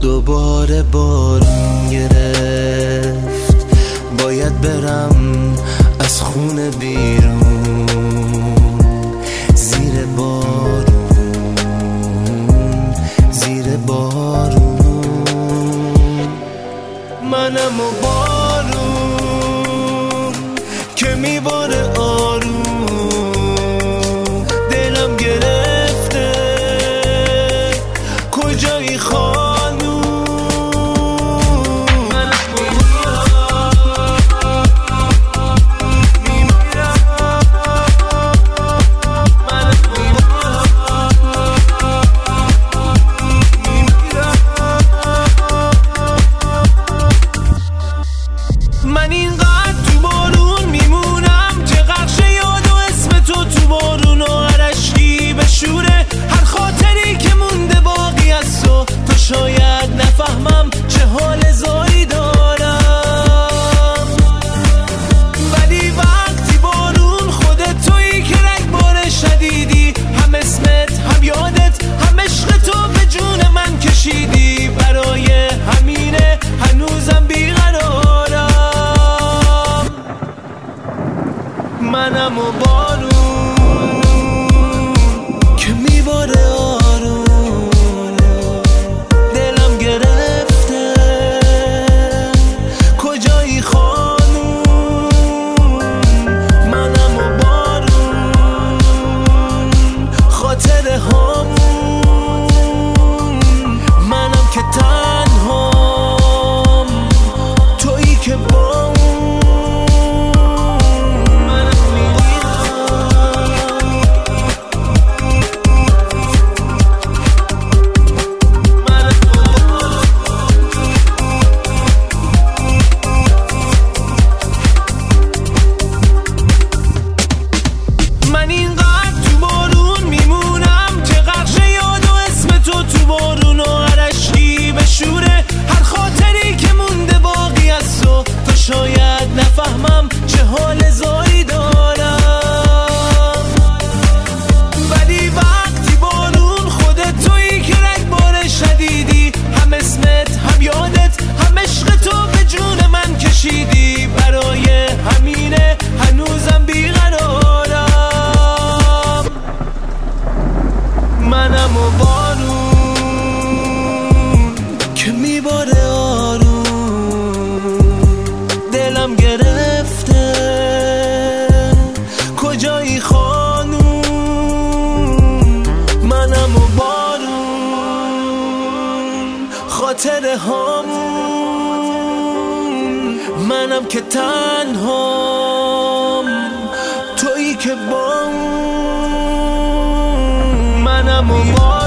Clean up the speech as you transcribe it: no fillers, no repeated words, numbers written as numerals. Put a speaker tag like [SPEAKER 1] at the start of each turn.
[SPEAKER 1] دوباره بارون گرفت، باید برم از خونه بیرون، زیر بارون، زیر بارون. منم و بارون که میباره آروم، دلم گرفته کجایی خانوم. من اینقدر تو بارون میمونم که غرق یاد و اسم تو تو بارون و عرشکی بشوره هر خاطری که مونده باقی از تو شاید نفهمم چه حال زایی دارم، ولی وقتی بارون خودت تویی که رگبار شدیدی، هم اسمت هم یادت هم عشق تو به جون من کشیدی، برای همینه هنوزم بیقرارم. منم و بارون که میباره آروم، دلم گرفته کجایی خانوم. منم و بارون خاطر هامون، منم که تنهام تویی که با شاید نفهمم چه حال زایی دارم، ولی وقتی بارون خودت تویی که رگبار شدیدی، هم اسمت هم یادت هم عشق تو به جون من کشیدی، برای همینه هنوزم بیقرارم. منم و بارون که میباره دلم گرفته کجایی خانوم. منم و بارون خاطر هامون، منم که تنهام تویی که با منم و بارون.